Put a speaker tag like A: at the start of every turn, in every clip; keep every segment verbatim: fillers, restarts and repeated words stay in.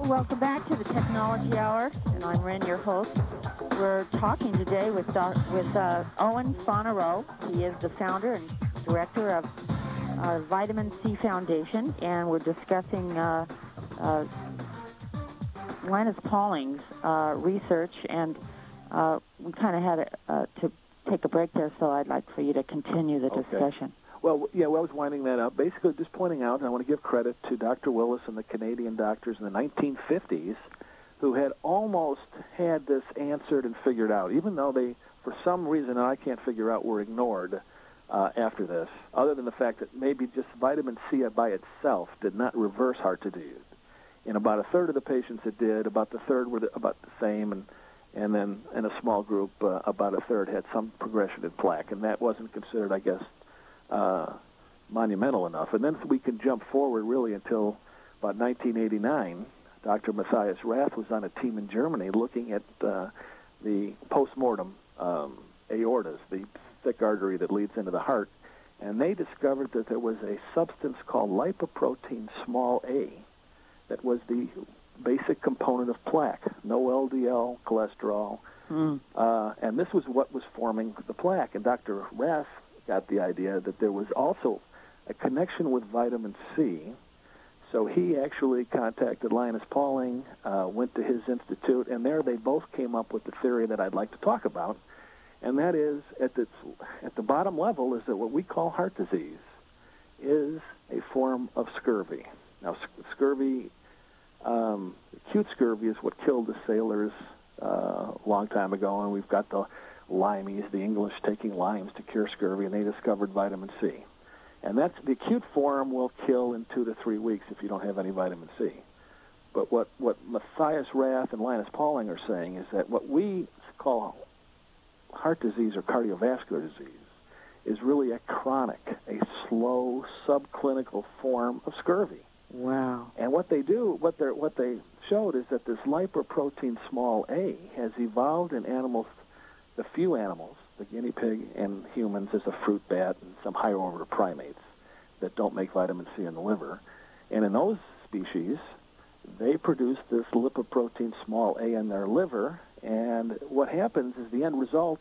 A: Welcome back to the Technology Hour, and I'm Ren, your host. We're talking today with doc, with uh, Owen Fonarow. He is the founder and director of uh, Vitamin C Foundation, and we're discussing uh, uh, Linus Pauling's uh, research, and uh, we kind of had uh, to take a break there, so I'd like for you to continue the
B: Okay.
A: discussion.
B: Well, yeah, well, I was winding that up. Basically, just pointing out, and I want to give credit to Doctor Willis and the Canadian doctors in the nineteen fifties who had almost had this answered and figured out, even though they, for some reason I can't figure out, were ignored uh, after this, other than the fact that maybe just vitamin C by itself did not reverse heart disease. In about a third of the patients it did, about the third were the, about the same, and and then in a small group, uh, about a third had some progression in plaque, and that wasn't considered, I guess, Uh, monumental enough. And then we can jump forward really until about nineteen eighty-nine. Doctor Matthias Rath was on a team in Germany looking at uh, the postmortem um, aortas, the thick artery that leads into the heart, and they discovered that there was a substance called lipoprotein small a that was the basic component of plaque, no L D L cholesterol, mm. uh, and this was what was forming the plaque. And Doctor Rath got the idea that there was also a connection with vitamin C. So he actually contacted Linus Pauling, uh, went to his institute, and there they both came up with the theory that I'd like to talk about, and that is, at the, at the bottom level, is that what we call heart disease is a form of scurvy. Now, scurvy, um, acute scurvy is what killed the sailors uh, a long time ago, and we've got the limeys, the English taking limes to cure scurvy, and they discovered vitamin C. And that's the acute form will kill in two to three weeks if you don't have any vitamin C. But what, what Matthias Rath and Linus Pauling are saying is that what we call heart disease or cardiovascular disease is really a chronic, a slow, subclinical form of scurvy.
A: Wow.
B: And what they do, what they what they showed is that this lipoprotein small a has evolved in animals, the few animals, the guinea pig and humans, as a fruit bat and some higher order primates that don't make vitamin C in the liver. And in those species, they produce this lipoprotein small a in their liver, and what happens is the end result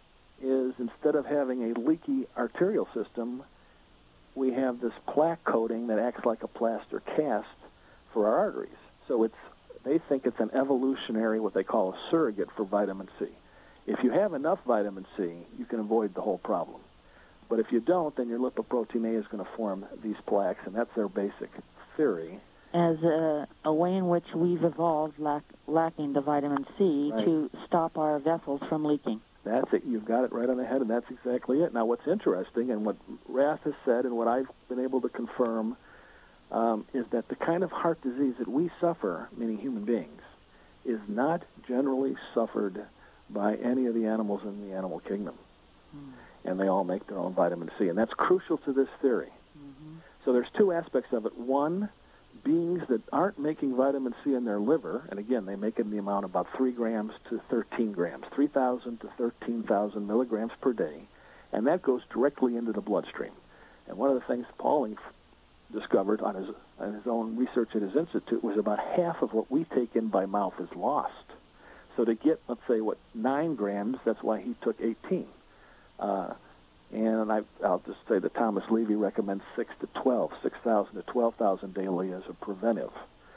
B: is instead of having a leaky arterial system, we have this plaque coating that acts like a plaster cast for our arteries. So it's they think it's an evolutionary, what they call a surrogate for vitamin C. If you have enough vitamin C, you can avoid the whole problem. But if you don't, then your lipoprotein A is going to form these plaques, and that's their basic theory.
A: As a, a way in which we've evolved lack, lacking the vitamin C
B: right.
A: to stop our vessels from leaking.
B: That's it. You've got it right on the head, and that's exactly it. Now, what's interesting, and what Rath has said, and what I've been able to confirm, um, is that the kind of heart disease that we suffer, meaning human beings, is not generally suffered by any of the animals in the animal kingdom. Mm. And they all make their own vitamin C, and that's crucial to this theory. Mm-hmm. So there's two aspects of it. One, beings that aren't making vitamin C in their liver, and again, they make it in the amount of about three grams to thirteen grams, three thousand to thirteen thousand milligrams per day, and that goes directly into the bloodstream. And one of the things Pauling discovered on his, on his own research at his institute was about half of what we take in by mouth is lost. So to get, let's say, what, nine grams, that's why he took eighteen. Uh, and I, I'll just say that Thomas Levy recommends six to twelve, six thousand to twelve thousand daily as a preventive.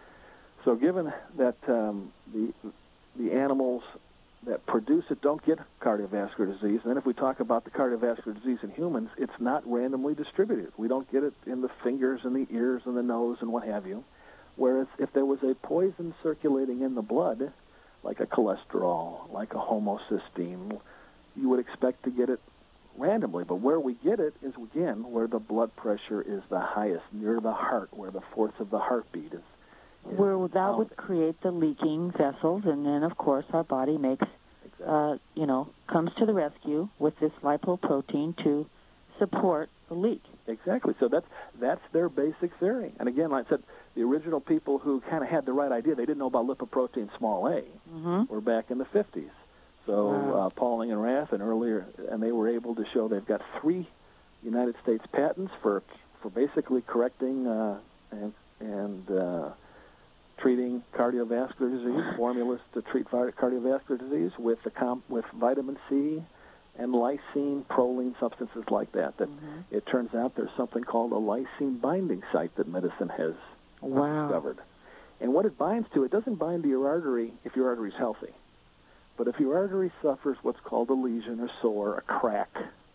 B: So given that um, the the animals that produce it don't get cardiovascular disease, and then if we talk about the cardiovascular disease in humans, it's not randomly distributed. We don't get it in the fingers and the ears and the nose and what have you. Whereas if there was a poison circulating in the blood, like a cholesterol, like a homocysteine, you would expect to get it randomly. But where we get it is, again, where the blood pressure is the highest, near the heart, where the force of the heartbeat is. is
A: where that
B: found.
A: would create the leaking vessels, and then, of course, our body makes,
B: exactly.
A: uh, you know, comes to the rescue with this lipoprotein to support the leak.
B: Exactly. So that's that's their basic theory. And again, like I said, the original people who kind of had the right idea, they didn't know about lipoprotein small a,
A: mm-hmm.
B: were back in the fifties. So
A: wow.
B: uh, Pauling and Rath and earlier, and they were able to show they've got three United States patents for for basically correcting uh, and and uh, treating cardiovascular disease, formulas to treat cardiovascular disease with the comp, with vitamin C and lysine, proline, substances like that. That mm-hmm. It turns out there's something called a lysine binding site that medicine has
A: wow.
B: discovered. And what it binds to, it doesn't bind to your artery if your artery is healthy. But if your artery suffers what's called a lesion or sore, a crack,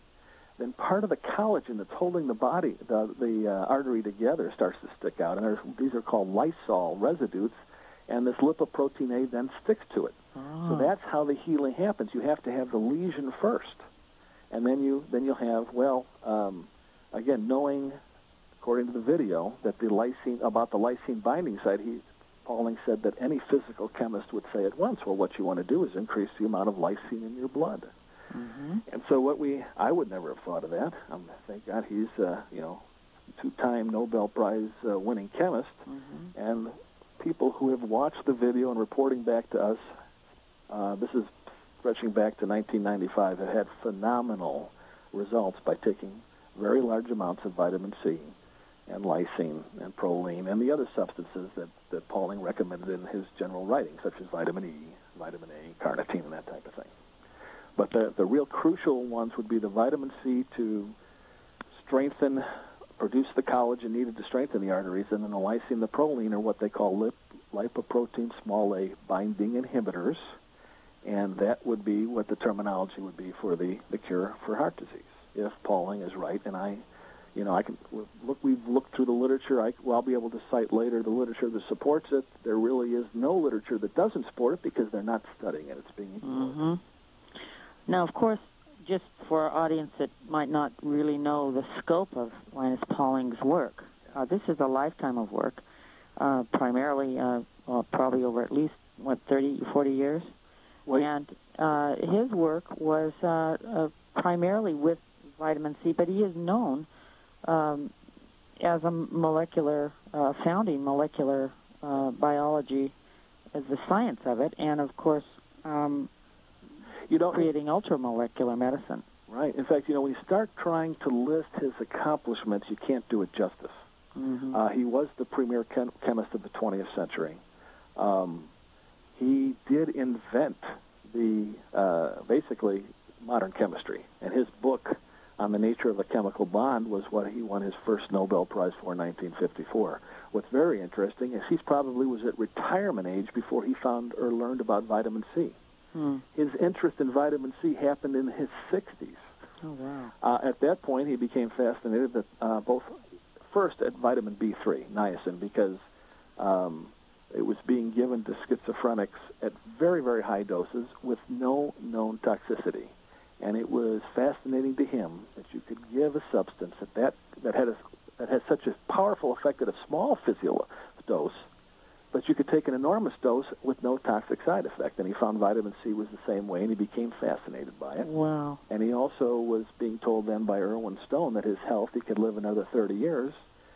B: then part of the collagen that's holding the body, the, the uh, artery together starts to stick out. And these are called lysol residues, and this lipoprotein A then sticks to it.
A: Oh.
B: So that's how the healing happens. You have to have the lesion first. And then, you, then you'll have, well, um, again, knowing, according to the video, that the lysine, about the lysine binding site, he, Pauling said that any physical chemist would say at once, well, what you want to do is increase the amount of lysine in your blood.
A: Mm-hmm.
B: And so what we, I would never have thought of that. Um, thank God he's, uh, you know, two-time Nobel Prize uh, winning chemist.
A: Mm-hmm.
B: And people who have watched the video and reporting back to us, uh, this is stretching back to nineteen ninety-five, have had phenomenal results by taking very large amounts of vitamin C and lysine and proline and the other substances that, that Pauling recommended in his general writing, such as vitamin E, vitamin A, carnitine, and that type of thing. But the, the real crucial ones would be the vitamin C to strengthen, produce the collagen needed to strengthen the arteries, and then the lysine and the proline are what they call lip, lipoprotein small a binding inhibitors, and that would be what the terminology would be for the, the cure for heart disease, if Pauling is right. And I, you know, I can look. We've looked through the literature. I, well, I'll be able to cite later the literature that supports it. There really is no literature that doesn't support it because they're not studying it. It's being ignored.
A: Mm-hmm. Now, of course, just for our audience that might not really know the scope of Linus Pauling's work, uh, this is a lifetime of work, uh, primarily, uh, well, probably over at least, what, thirty, forty years?
B: Wait.
A: And uh, his work was uh, uh, primarily with vitamin C, but he is known um, as a molecular, uh, founding molecular uh, biology as the science of it, and, of course, um,
B: you don't,
A: creating ultramolecular medicine.
B: Right. In fact, you know, when you start trying to list his accomplishments, you can't do it justice.
A: Mm-hmm.
B: Uh, he was the premier chem- chemist of the twentieth century. Um, he did invent the, uh, basically, modern chemistry. And his book on the nature of the chemical bond was what he won his first Nobel Prize for in nineteen fifty-four. What's very interesting is he probably was at retirement age before he found or learned about vitamin C.
A: Hmm.
B: His interest in vitamin C happened in his sixties.
A: Oh, wow.
B: Uh, at that point, he became fascinated that uh, both first at vitamin B three, niacin, because um, it was being given to schizophrenics at very, very high doses with no known toxicity. And it was fascinating to him that you could give a substance that that, that had a, that has such a powerful effect at a small physical dose, but you could take an enormous dose with no toxic side effect. And he found vitamin C was the same way, and he became fascinated by it.
A: Wow.
B: And he also was being told then by Irwin Stone that his health, he could live another thirty years.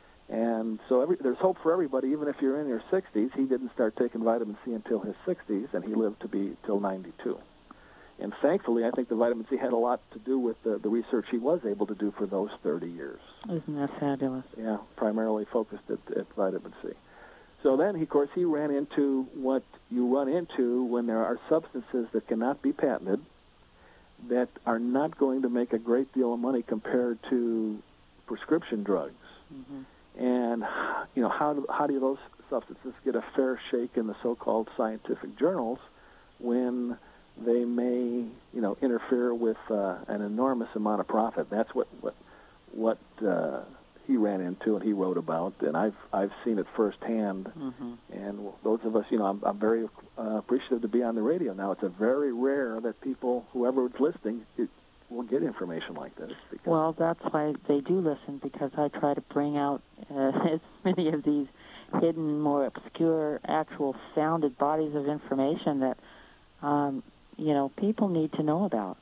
B: And so every, there's hope for everybody, even if you're in your sixties. He didn't start taking vitamin C until his sixties, and he lived to be till ninety-two. And thankfully, I think the vitamin C had a lot to do with the, the research he was able to do for those thirty years.
A: Isn't that fabulous?
B: Yeah, primarily focused at, at vitamin C. So then, of course, he ran into what you run into when there are substances that cannot be patented, that are not going to make a great deal of money compared to prescription drugs.
A: Mm-hmm.
B: And, you know, how do, how do those substances get a fair shake in the so-called scientific journals when they may, you know, interfere with uh, an enormous amount of profit? That's what what what uh, he ran into and he wrote about, and I've I've seen it firsthand.
A: Mm-hmm.
B: And those of us, you know, I'm, I'm very uh, appreciative to be on the radio now. It's a very rare that people, whoever is listening, it, will get information like this. Because
A: well, that's why they do listen, because I try to bring out uh, as many of these hidden, more obscure, actual founded bodies of information that, um, you know, people need to know about.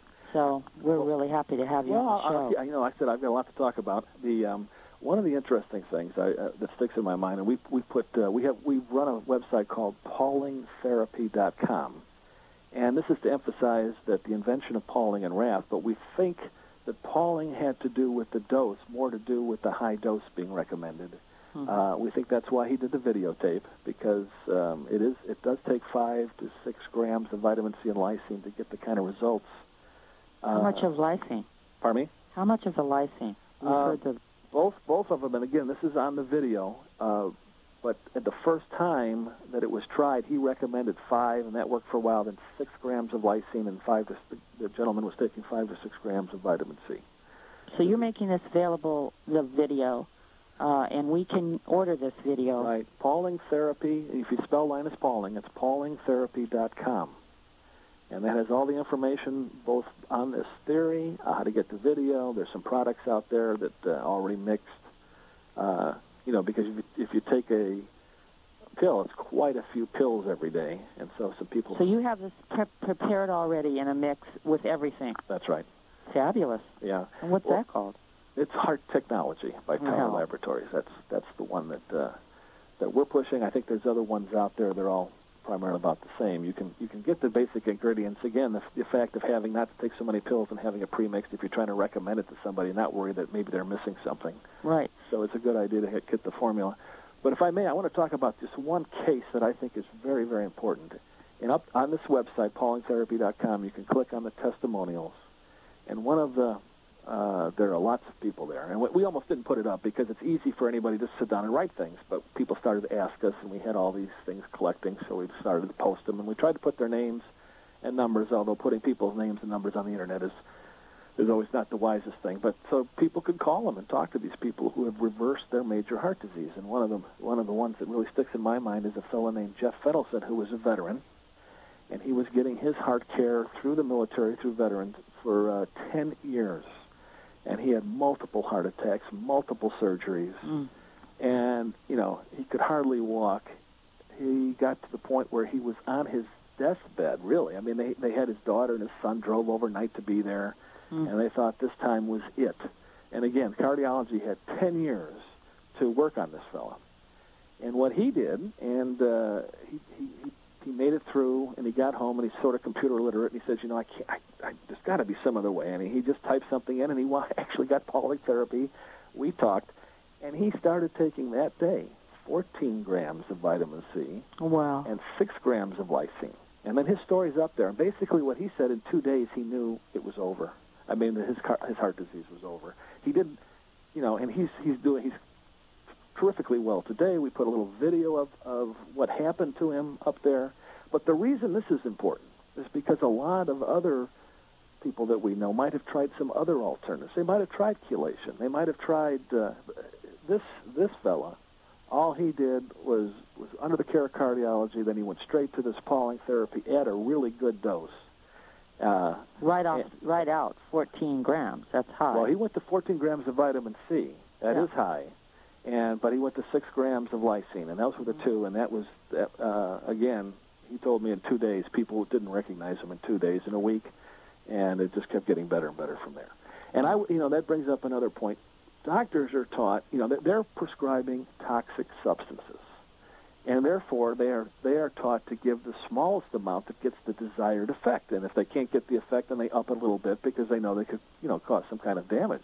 A: So we're
B: well,
A: really happy to have you
B: well,
A: on the show.
B: I, you know, I said I've got a lot to talk about. The um, one of the interesting things I, uh, that sticks in my mind, and we we put uh, we have we run a website called Pauling Therapy dot com, and this is to emphasize that the invention of Pauling and Rath, but we think that Pauling had to do with the dose, more to do with the high dose being recommended
A: Mm-hmm.
B: Uh, we think that's why he did the videotape, because um, it is it does take five to six grams of vitamin C and lysine to get the kind of results.
A: How
B: uh,
A: much of lysine?
B: Pardon me?
A: How much of the lysine? We've
B: Uh,
A: heard the...
B: Both both of them, and again, this is on the video. Uh, but at the first time that it was tried, he recommended five, and that worked for a while. Then six grams of lysine, and five to the gentleman was taking five to six grams of vitamin C.
A: So you're making this available, the video, uh, and we can order this video.
B: Right. Pauling Therapy. If you spell Linus Pauling, it's pauling therapy dot com. And that has all the information both on this theory, uh, how to get the video. There's some products out there that uh, already mixed. Uh, you know, because if you, if you take a pill, it's quite a few pills every day. And so some people...
A: So you have this pre- prepared already in a mix with everything.
B: That's right.
A: Fabulous.
B: Yeah.
A: And what's
B: Well,
A: that called?
B: It's Heart Technology by Tower
A: Wow.
B: Laboratories. That's that's the one that uh, that we're pushing. I think there's other ones out there. They're all primarily about the same. You can you can get the basic ingredients. Again, the, the fact of having not to take so many pills and having it pre-mixed if you're trying to recommend it to somebody, not worry that maybe they're missing something.
A: Right.
B: So it's a good idea to get the formula. But if I may, I want to talk about just one case that I think is very, very important. And up on this website, pauling therapy dot com, you can click on the testimonials. And one of the, uh, there are lots of people there. And we, we almost didn't put it up because it's easy for anybody to sit down and write things. But people started to ask us, and we had all these things collecting, so we started to post them. And we tried to put their names and numbers, although putting people's names and numbers on the Internet is is always not the wisest thing. But so people could call them and talk to these people who have reversed their major heart disease. And one of them, one of the ones that really sticks in my mind is a fellow named Jeff Fedelson, who was a veteran. And he was getting his heart care through the military, through veterans, for uh, ten years. And he had multiple heart attacks, multiple surgeries.
A: Mm.
B: And, you know, he could hardly walk. He got to the point where he was on his deathbed, really. I mean, they, they had his daughter and his son drove overnight to be there, mm. and they thought this time was it. And, again, cardiology had ten years to work on this fellow. And what he did, and uh, he, he, he He made it through, and he got home, and he's sort of computer literate, and he says, you know, I can't, I, I, there's got to be some other way. And he just typed something in, and he wa- actually got Pauling Therapy. We talked, and he started taking that day fourteen grams of vitamin C
A: wow.
B: and six grams of lysine. And then his story's up there. And basically what he said, in two days he knew it was over. I mean, his car, his heart disease was over. He didn't, you know, and he's he's doing, he's terrifically well today. We put a little video of, of what happened to him up there. But the reason this is important is because a lot of other people that we know might have tried some other alternatives. They might have tried chelation. They might have tried uh, this this fella. All he did was, was under the care of cardiology. Then he went straight to this Pauling Therapy at a really good dose. Uh,
A: right off,
B: and,
A: right out, fourteen grams. That's high.
B: Well, he went to fourteen grams of vitamin C. That
A: yeah.
B: is high. And but he went to six grams of lysine, and those were the two. And that was, uh, again, he told me in two days, people didn't recognize him in two days, in a week, and it just kept getting better and better from there. And, I, you know, that brings up another point. Doctors are taught, you know, they're prescribing toxic substances, and therefore they are they are taught to give the smallest amount that gets the desired effect. And if they can't get the effect, then they up it a little bit because they know they could, you know, cause some kind of damage.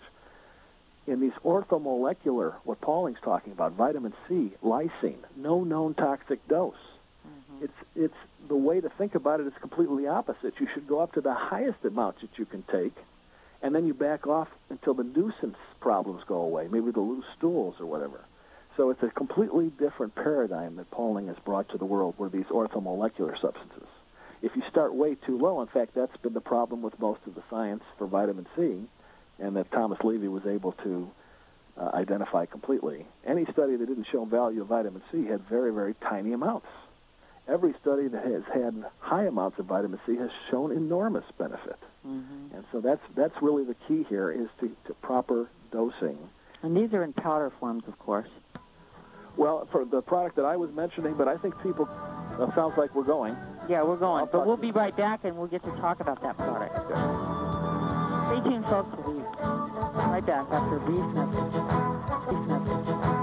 B: In these orthomolecular, what Pauling's talking about, vitamin C, lysine, no known toxic dose. Mm-hmm. It's it's the way to think about it is completely opposite. You should go up to the highest amount that you can take, and then you back off until the nuisance problems go away, maybe the loose stools or whatever. So it's a completely different paradigm that Pauling has brought to the world, where these orthomolecular substances. If you start way too low, in fact, that's been the problem with most of the science for vitamin C, and that Thomas Levy was able to uh, identify completely. Any study that didn't show value of vitamin C had very, very tiny amounts. Every study that has had high amounts of vitamin C has shown enormous benefit. Mm-hmm. And so that's that's really the key here, is to, to proper dosing.
A: And these are in powder forms, of course.
B: Well, for the product that I was mentioning, but I think people, uh, sounds like we're going.
A: Yeah, we're going.
B: I'll
A: but we'll
B: to
A: be right back, and we'll get to talk about that product.
B: Good.
A: Stay tuned, folks. We'll be right back after a brief message.